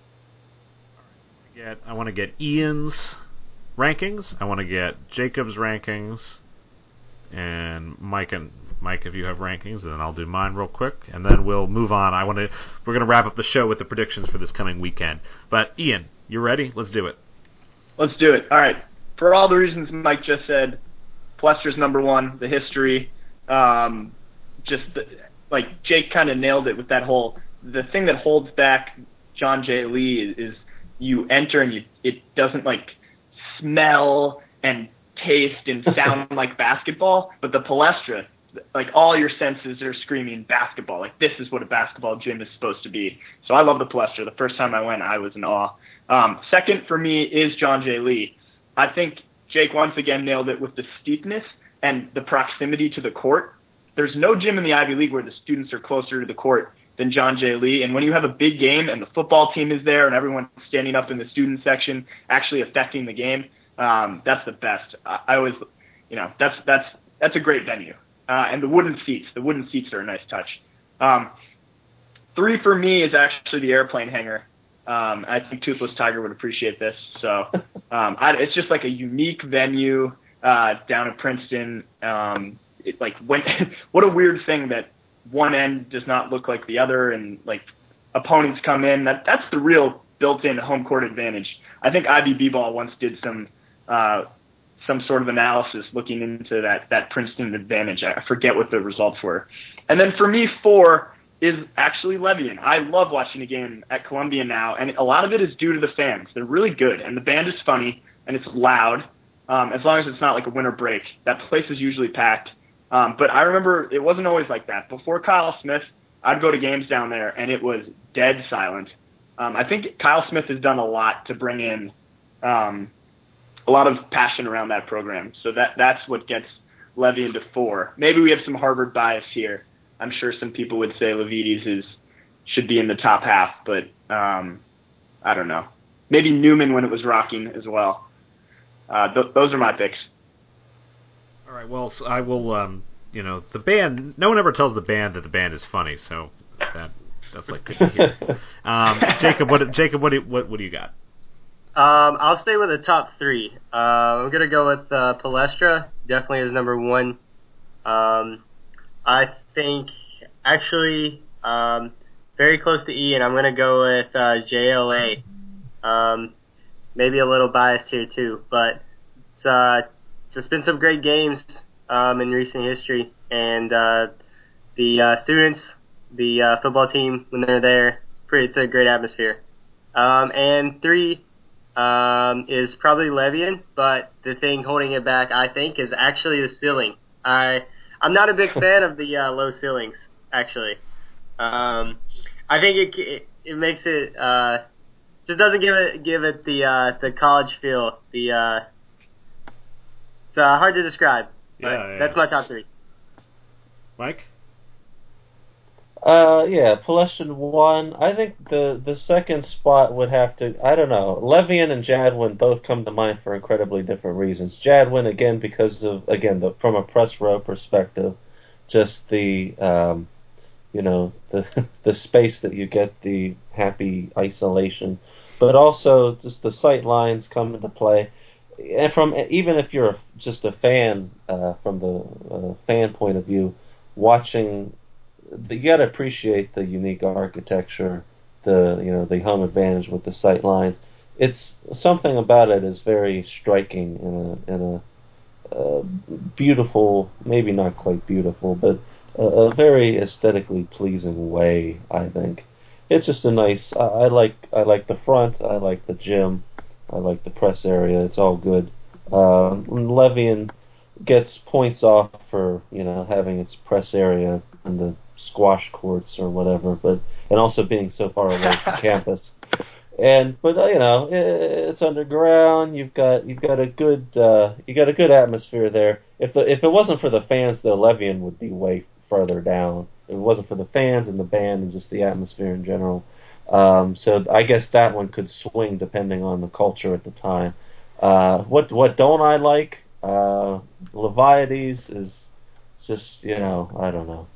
Get, I want to get Ian's rankings. I want to get Jacob's rankings, and Mike and Mike, if you have rankings, then I'll do mine real quick, and then we'll move on. I want to. We're going to wrap up the show with the predictions for this coming weekend. But Ian, you ready? Let's do it. Let's do it. All right. For all the reasons Mike just said, Palestra's number one, the history, um, just the, like Jake kind of nailed it with that whole, the thing that holds back John J. Lee is, is you enter and you it doesn't like smell and taste and sound like basketball, but the Palestra, like all your senses are screaming basketball. Like this is what a basketball gym is supposed to be. So I love the Palestra. The first time I went, I was in awe. Um, second for me is John J. Lee. I think Jake once again nailed it with the steepness and the proximity to the court. There's no gym in the Ivy League where the students are closer to the court than John J. Lee. And when you have a big game and the football team is there and everyone's standing up in the student section actually affecting the game, um, that's the best. I, I always, you know, that's that's that's a great venue. Uh, and the wooden seats, the wooden seats are a nice touch. Um, three for me is actually the airplane hangar. Um, I think Toothless Tiger would appreciate this. So um, I, it's just like a unique venue uh, down in Princeton. Um, it, like when, what a weird thing that one end does not look like the other, and like opponents come in. That that's the real built-in home court advantage. I think I B B-ball once did some uh, some sort of analysis looking into that that Princeton advantage. I forget what the results were. And then for me, four is actually Levian. I love watching a game at Columbia now, and a lot of it is due to the fans. They're really good, and the band is funny, and it's loud, um, as long as it's not like a winter break. That place is usually packed. Um, but I remember it wasn't always like that. Before Kyle Smith, I'd go to games down there, and it was dead silent. Um, I think Kyle Smith has done a lot to bring in um, a lot of passion around that program. So that that's what gets Levian to four. Maybe we have some Harvard bias here. I'm sure some people would say Levites is should be in the top half, but um, I don't know. Maybe Newman when it was rocking as well. Uh, th- those are my picks. All right. Well, so I will. Um, you know, the band. No one ever tells the band that the band is funny, so that that's like good to hear. um, Jacob, what Jacob, what do, what what do you got? Um, I'll stay with the top three. Uh, I'm gonna go with uh, Palestra. Definitely is number one. Um, I think actually um, very close to E, and I'm gonna go with uh, J L A. Um, maybe a little biased here too, but it's uh, just been some great games um, in recent history, and uh, the uh, students, the uh, football team, when they're there, it's pretty. It's a great atmosphere. Um, and three um, is probably Levian, but the thing holding it back, I think, is actually the ceiling. I I'm not a big fan of the uh, low ceilings, actually. Um, I think it it, it makes it uh, just doesn't give it give it the uh, the college feel. The uh, it's uh, hard to describe. But Yeah, yeah. That's my top three. Mike? Uh, yeah, Palestinian one. I think the the second spot would have to. I don't know. Levian and Jadwin both come to mind for incredibly different reasons. Jadwin again because of again the, from a press row perspective, just the um, you know the the space that you get, the happy isolation, but also just the sight lines come into play. And from even if you're just a fan, uh, from the uh, fan point of view, watching. You got to appreciate the unique architecture, the you know the home advantage with the sight lines. It's something about it is very striking in a in a uh, beautiful, maybe not quite beautiful, but a, a very aesthetically pleasing way. I think it's just a nice. I, I like I like the front. I like the gym. I like the press area. It's all good. Uh, Levian gets points off for you know having its press area and the squash courts or whatever, but and also being so far away from campus. And but uh, you know it's underground. You've got you've got a good uh, you got a good atmosphere there. If the if it wasn't for the fans, though, Levian would be way further down. If it wasn't for the fans and the band and just the atmosphere in general. Um, so I guess that one could swing depending on the culture at the time. Uh, what what don't I like? Uh, Levites is just you know I don't know.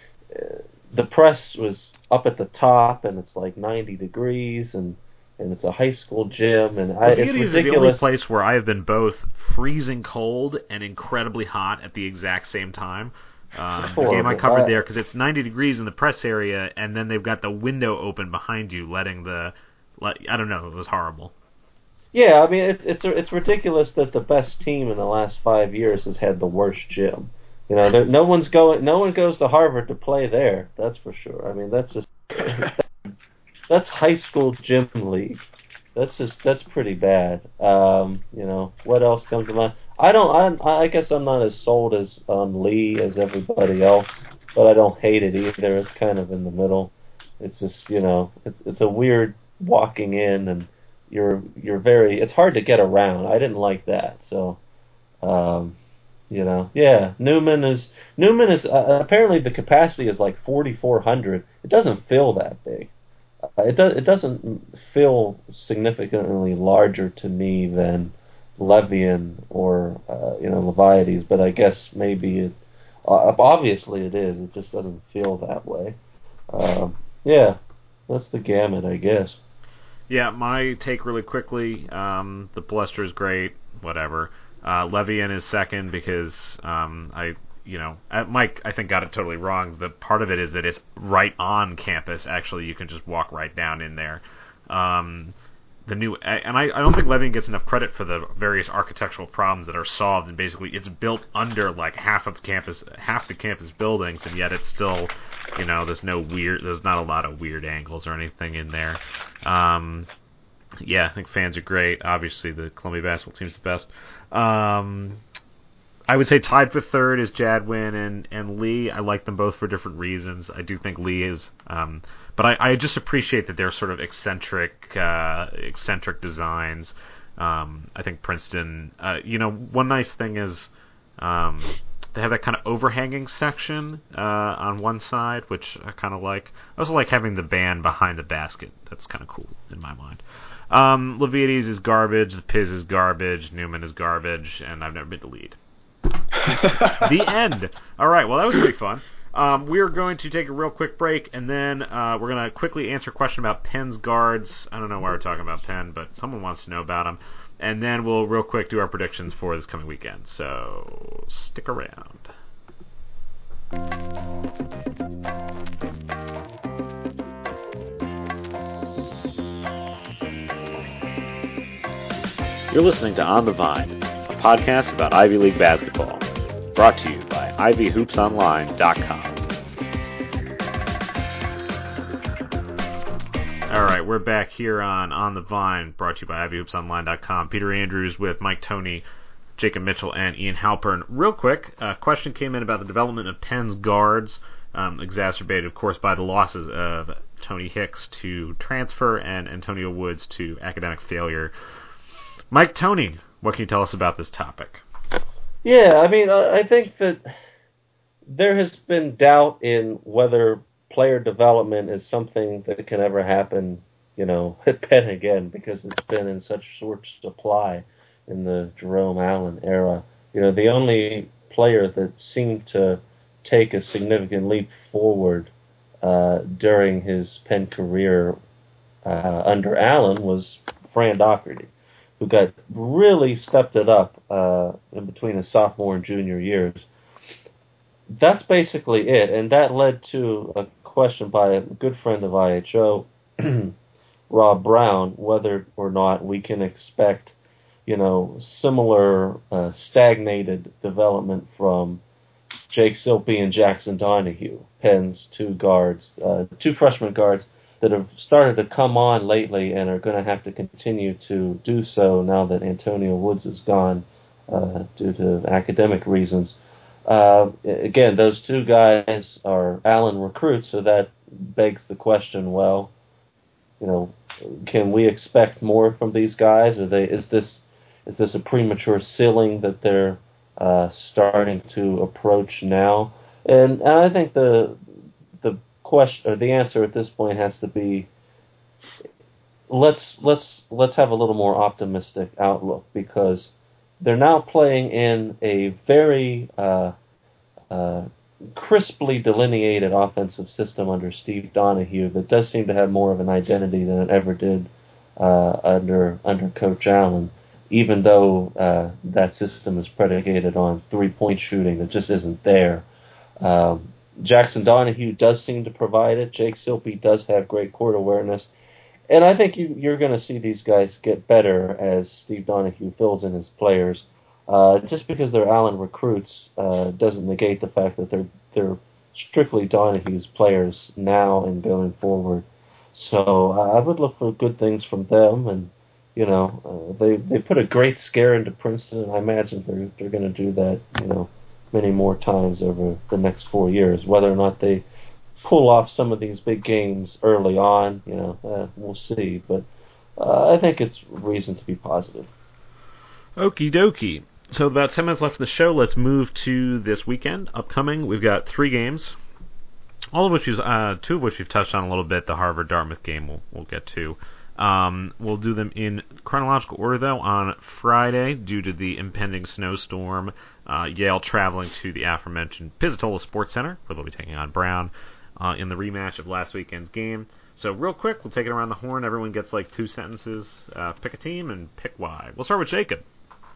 The press was up at the top, and it's like ninety degrees, and, and it's a high school gym, and I, it's ridiculous. Is the only place where I have been both freezing cold and incredibly hot at the exact same time. Um, the game I covered there, because it's ninety degrees in the press area, and then they've got the window open behind you, letting the, let, I don't know, it was horrible. Yeah, I mean, it, it's it's ridiculous that the best team in the last five years has had the worst gym. You know, there, no one's going. No one goes to Harvard to play there. That's for sure. I mean, that's just that's high school gym league. That's just that's pretty bad. Um, you know, what else comes to mind? I don't. I, I guess I'm not as sold as on Lee as everybody else, but I don't hate it either. It's kind of in the middle. It's just you know, it's it's a weird walking in, and you're you're very. It's hard to get around. I didn't like that. So. Um, You know, yeah. Newman is Newman is uh, apparently the capacity is like forty-four hundred. It doesn't feel that big. Uh, it does. It doesn't feel significantly larger to me than Levian or uh, you know Levites. But I guess maybe it. Uh, obviously, it is. It just doesn't feel that way. Um, yeah, that's the gamut, I guess. Yeah, my take really quickly. Um, the bluster is great. Whatever. Uh, Levian is second because um, I, you know, uh, Mike I think got it totally wrong. The part of it is that it's right on campus. Actually, you can just walk right down in there. Um, the new and I, I don't think Levian gets enough credit for the various architectural problems that are solved. And basically, it's built under like half of the campus, half the campus buildings, and yet it's still, you know, there's no weird, there's not a lot of weird angles or anything in there. Um, yeah, I think fans are great. Obviously, the Columbia basketball team's the best. Um, I would say tied for third is Jadwin and, and Lee. I like them both for different reasons. I do think Lee is, um, but I, I just appreciate that they're sort of eccentric, uh, eccentric designs. Um, I think Princeton, uh, you know, one nice thing is um, they have that kind of overhanging section uh, on one side, which I kind of like. I also like having the band behind the basket. That's kind of cool in my mind. Um, Leviades is garbage. The Piz is garbage. Newman is garbage, and I've never been to Lead. The end. All right. Well, that was pretty fun. Um, we are going to take a real quick break, and then uh, we're going to quickly answer a question about Penn's guards. I don't know why we're talking about Penn, but someone wants to know about them. And then we'll real quick do our predictions for this coming weekend. So stick around. You're listening to On the Vine, a podcast about Ivy League basketball, brought to you by ivy hoops online dot com. All right, we're back here on On the Vine, brought to you by ivy hoops online dot com. Peter Andrews with Mike Toney, Jacob Mitchell, and Ian Halpern. Real quick, a question came in about the development of Penn's guards, um, exacerbated, of course, by the losses of Tony Hicks to transfer and Antonio Woods to academic failure. Mike Toney, what can you tell us about this topic? Yeah, I mean, I think that there has been doubt in whether player development is something that can ever happen, you know, at Penn again, because it's been in such short supply in the Jerome Allen era. You know, the only player that seemed to take a significant leap forward uh, during his Penn career uh, under Allen was Fran Doherty, who got really stepped it up uh, in between his sophomore and junior years. That's basically it, and that led to a question by a good friend of I H O, Rob Brown, whether or not we can expect, you know, similar uh, stagnated development from Jake Silpe and Jackson Donahue, Penn's two guards, uh, two freshman guards that have started to come on lately and are going to have to continue to do so now that Antonio Woods is gone uh, due to academic reasons. Uh, again, those two guys are Allen recruits, so that begs the question, well, you know, can we expect more from these guys? Are they, is this is this a premature ceiling that they're uh, starting to approach now? And, and I think the the question or the answer at this point has to be let's let's let's have a little more optimistic outlook, because they're now playing in a very uh, uh, crisply delineated offensive system under Steve Donahue that does seem to have more of an identity than it ever did uh, under under Coach Allen, even though uh, that system is predicated on three-point shooting that just isn't there. Um, Jackson Donahue does seem to provide it. Jake Silpe does have great court awareness. And I think you, you're going to see these guys get better as Steve Donahue fills in his players. Uh, just because they're Allen recruits uh, doesn't negate the fact that they're they're strictly Donahue's players now and going forward. So uh, I would look for good things from them. And you know, uh, they they put a great scare into Princeton, and I imagine they're they're going to do that, you know, many more times over the next four years. Whether or not they pull off some of these big games early on, you know, uh, we'll see. But uh, I think it's reason to be positive. Okie dokie. So about ten minutes left of the show. Let's move to this weekend. Upcoming, we've got three games, all of which is uh, two of which we've touched on a little bit. The Harvard-Dartmouth game we'll, we'll get to. Um, we'll do them in chronological order, though. On Friday, due to the impending snowstorm, uh, Yale traveling to the aforementioned Pizzatola Sports Center, where they'll be taking on Brown. uh, in the rematch of last weekend's game. So real quick, we'll take it around the horn. Everyone gets like two sentences. Uh, pick a team and pick why. We'll start with Jacob.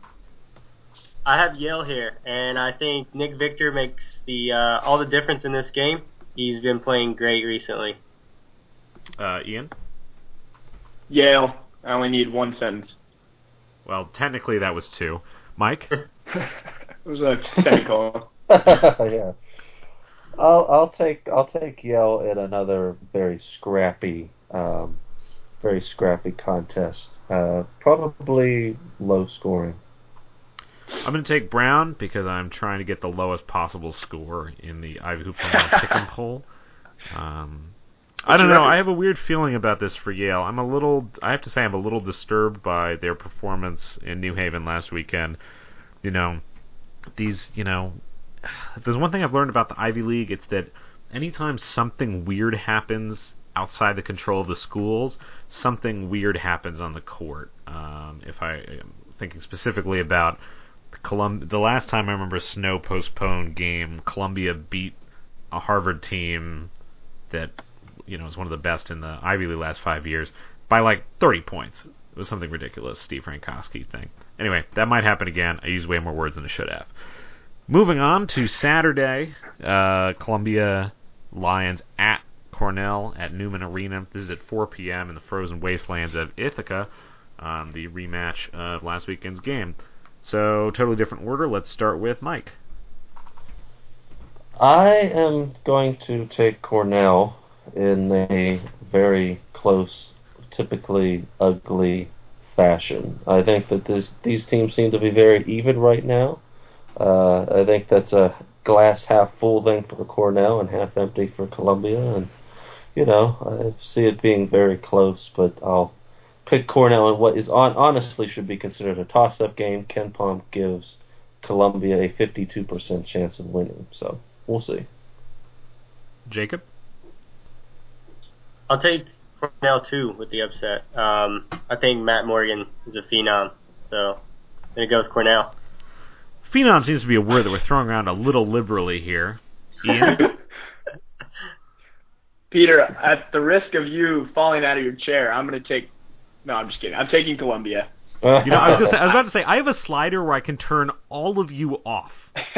I have Yale here, and I think Nick Victor makes the uh, all the difference in this game. He's been playing great recently. Uh, Ian? Yale. I only need one sentence. Well, technically that was two. Mike? It was a semicolon. Yeah. I'll I'll take I'll take Yale in another very scrappy, um, very scrappy contest. Uh, probably low scoring. I'm going to take Brown because I'm trying to get the lowest possible score in the Ivy Hoops Online Pick'em poll. Um, I don't know. I have a weird feeling about this for Yale. I'm a little. I have to say, I'm a little disturbed by their performance in New Haven last weekend. You know, these. You know, if there's one thing I've learned about the Ivy League, it's that anytime something weird happens outside the control of the schools, something weird happens on the court. Um, if I am thinking specifically about Colum- the last time I remember a snow postponed game, Columbia beat a Harvard team that, you know, is one of the best in the Ivy League last five years by like thirty points. It was something ridiculous, Steve Frankowski thing. Anyway, that might happen again. I used way more words than I should have. Moving on to Saturday, uh, Columbia Lions at Cornell at Newman Arena. This is at four p.m. in the frozen wastelands of Ithaca, um, the rematch of last weekend's game. So, totally different order. Let's start with Mike. I am going to take Cornell in a very close, typically ugly fashion. I think that this, these teams seem to be very even right now. Uh, I think that's a glass half full thing for Cornell and half empty for Columbia. And, you know, I see it being very close, but I'll pick Cornell in what is on, honestly should be considered a toss-up game. Ken Pom gives Columbia a fifty-two percent chance of winning. So, we'll see. Jacob? I'll take Cornell, too, with the upset. Um, I think Matt Morgan is a phenom, so I'm going to go with Cornell. Phenom seems to be a word that we're throwing around a little liberally here. Ian? Peter, at the risk of you falling out of your chair, I'm going to take... No, I'm just kidding. I'm taking Columbia. You know, I was, gonna say, I was about to say, I have a slider where I can turn all of you off.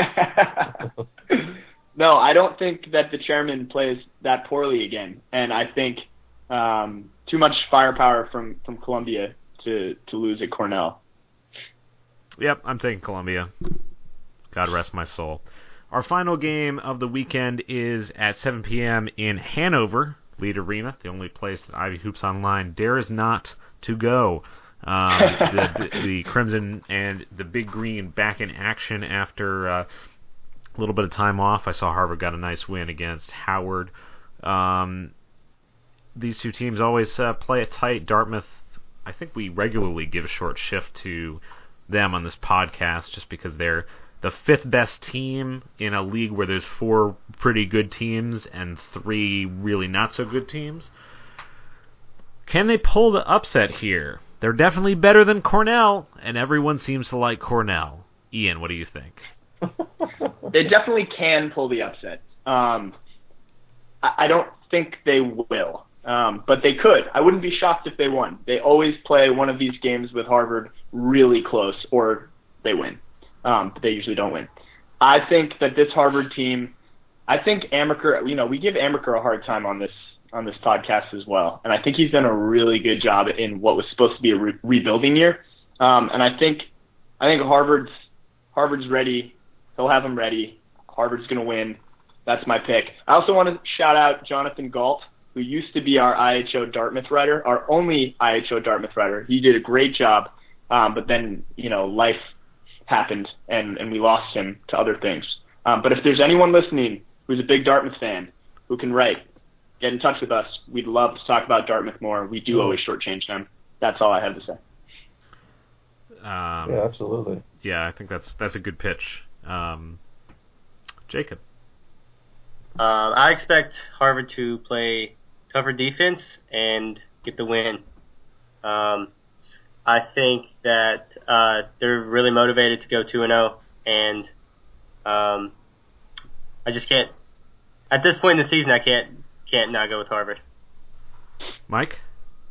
No, I don't think that the chairman plays that poorly again, and I think um, too much firepower from, from Columbia to, to lose at Cornell. Yep, I'm taking Columbia. God rest my soul. Our final game of the weekend is at seven p.m. in Hanover, Lied Arena, the only place that Ivy Hoops Online dares not to go. Um, the, the Crimson and the Big Green back in action after uh, a little bit of time off. I saw Harvard got a nice win against Howard. Um, these two teams always uh, play it tight. Dartmouth, I think we regularly give a short shift to them on this podcast just because they're the fifth best team in a league where there's four pretty good teams and three really not so good teams. Can they pull the upset here? They're definitely better than Cornell, and everyone seems to like Cornell. Ian, what do you think? They definitely can pull the upset. Um, I, I don't think they will, um, but they could. I wouldn't be shocked if they won. They always play one of these games with Harvard really close, or they win. Um, but they usually don't win. I think that this Harvard team, I think Amaker, you know, we give Amaker a hard time on this on this podcast as well, and I think he's done a really good job in what was supposed to be a re- rebuilding year. Um, and I think I think Harvard's Harvard's ready. He'll have them ready. Harvard's going to win. That's my pick. I also want to shout out Jonathan Galt, who used to be our I H O Dartmouth writer, our only I H O Dartmouth writer. He did a great job, um, but then, you know, life happened, and, and we lost him to other things. Um, but if there's anyone listening who's a big Dartmouth fan who can write, get in touch with us. We'd love to talk about Dartmouth more. We do always shortchange them. That's all I have to say. Um, yeah, absolutely. Yeah, I think that's that's a good pitch. Um, Jacob? Uh, I expect Harvard to play tougher defense and get the win. Um, I think that uh, they're really motivated to go two and oh, and um, I just can't at this point in the season, I can't can't not go with Harvard. Mike?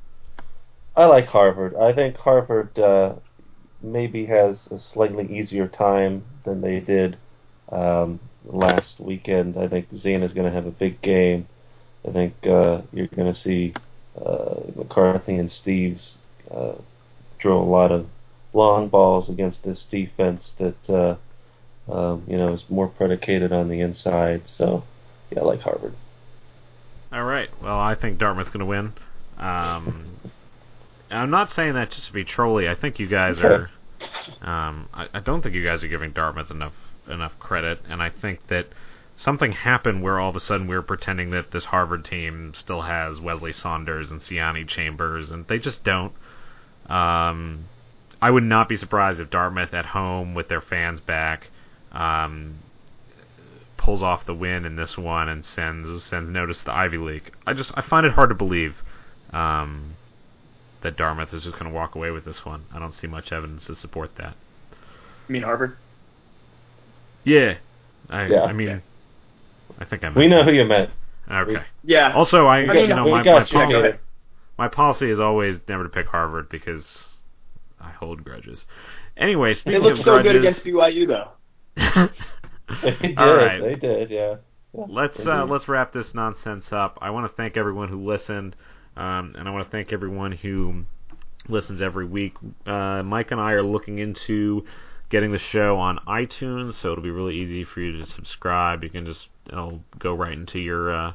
I like Harvard. I think Harvard uh, maybe has a slightly easier time than they did um, last weekend. I think Zion is going to have a big game. I think uh, you're going to see uh, McCarthy and Steves uh, throw a lot of long balls against this defense that uh, um, you know is more predicated on the inside. So, yeah, I like Harvard. All right. Well, I think Dartmouth's going to win. Um, I'm not saying that just to be trolly. I think you guys are. Um, I, I don't think you guys are giving Dartmouth enough enough credit, and I think that something happened where all of a sudden we were pretending that this Harvard team still has Wesley Saunders and Siani Chambers, and they just don't. Um, I would not be surprised if Dartmouth at home with their fans back um, pulls off the win in this one and sends sends notice to the Ivy League. I just I find it hard to believe um, that Dartmouth is just going to walk away with this one. I don't see much evidence to support that. You mean Harvard? Yeah, I, Yeah. I mean, I think I. We know who you meant. Okay. Yeah. Also, I, I mean, you know we my got my, you, poli- Peter. my policy is always never to pick Harvard because I hold grudges. Anyway, They speaking looked of so grudges, good against B Y U, though. They did. All right. They did. Yeah. Yeah, let's indeed. uh, let's wrap this nonsense up. I want to thank everyone who listened, um, and I want to thank everyone who listens every week. Uh, Mike and I are looking into getting the show on iTunes, so it'll be really easy for you to subscribe. You can just it'll go right into your uh,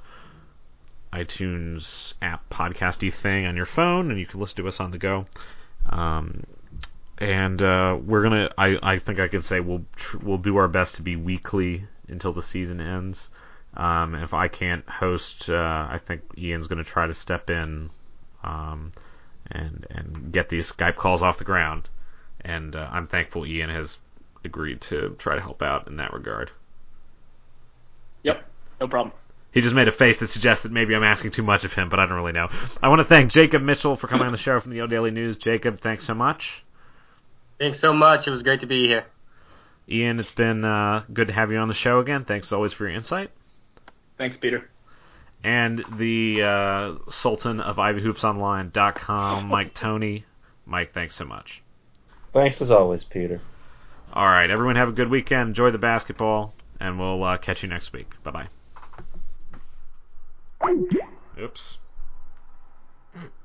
iTunes app podcasty thing on your phone, and you can listen to us on the go. Um, and uh, we're gonna. I, I think I can say we'll tr- we'll do our best to be weekly until the season ends. Um, and if I can't host, uh, I think Ian's going to try to step in um, and and get these Skype calls off the ground. And uh, I'm thankful Ian has agreed to try to help out in that regard. Yep, no problem. He just made a face that suggests that maybe I'm asking too much of him, but I don't really know. I want to thank Jacob Mitchell for coming on the show from the O Daily News. Jacob, thanks so much. Thanks so much. It was great to be here. Ian, it's been uh, good to have you on the show again. Thanks always for your insight. Thanks, Peter. And the uh, Sultan of Ivy Hoops Online dot com, Mike Toney. Mike, thanks so much. Thanks as always, Peter. All right, everyone have a good weekend. Enjoy the basketball, and we'll uh, catch you next week. Bye-bye. Oops.